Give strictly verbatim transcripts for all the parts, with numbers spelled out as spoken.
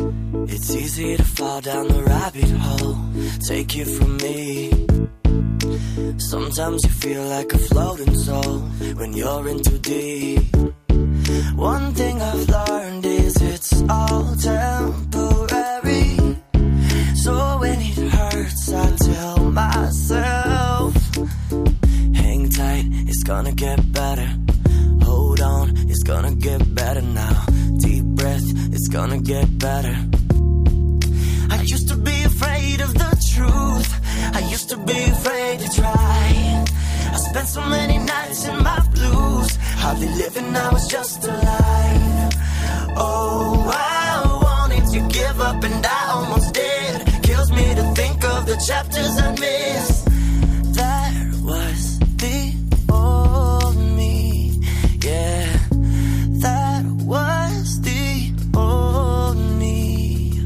It's easy to fall down the rabbit hole. Take it from me. Sometimes you feel like a floating soul when you're in too deep. One thing I've learned is it's all temporary. So when it hurts, I tell myself, hang tight, it's gonna get better. Hold on, it's gonna get better now. Deep breath, it's gonna get better. I used to be afraid of the truth. I used to be afraid to try. I spent so many nights in my blues, hardly living, I was just alive. Oh, I wanted to give up and I almost did. Kills me to think of the chapters I missed. That was the old me, yeah. That was the old me.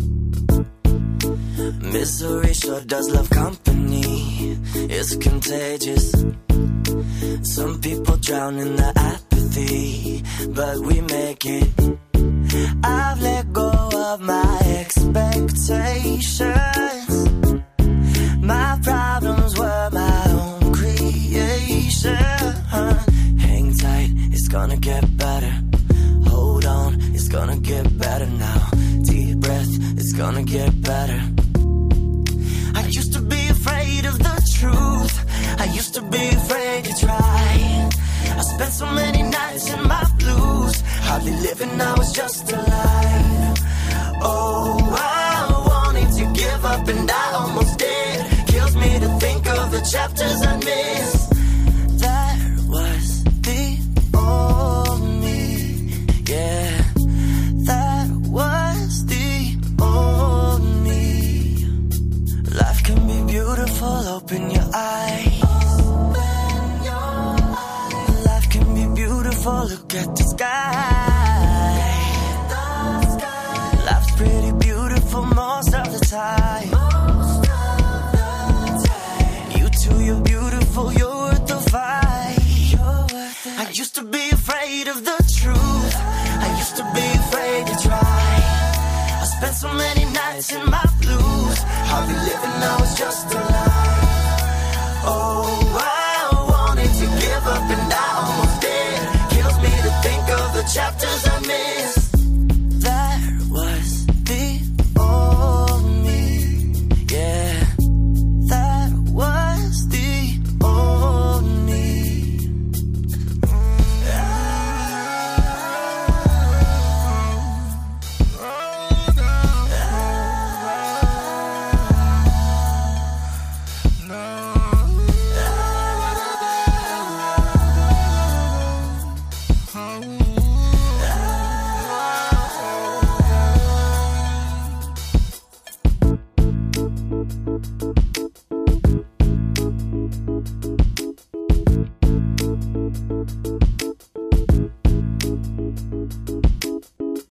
Misery sure does love company. It's contagious. Some people drown in the apathy, but we make it. I've let go of my expectations. My problems were my own creation. Hang tight, it's gonna get better. Hold on, it's gonna get better now. Deep breath, it's gonna get better. I used to be afraid of the truth. I used to be afraid to try. I spent so many nights in my blues, hardly living, I was just alive. Oh, I wanted to give up and I almost did. Kills me to think of the chapters I missed. That was the old me, yeah. That was the old me. Life can be beautiful, open your eyes. Open your eyes. Life can be beautiful, look at the sky. The sky. Life's pretty beautiful most of the time. Most of the time. You too, you're beautiful, you're worth the fight. You're worth it. I used to be afraid of the truth. I used to be afraid to try. I spent so many nights in my blues, hardly living, I was just alive. Oh,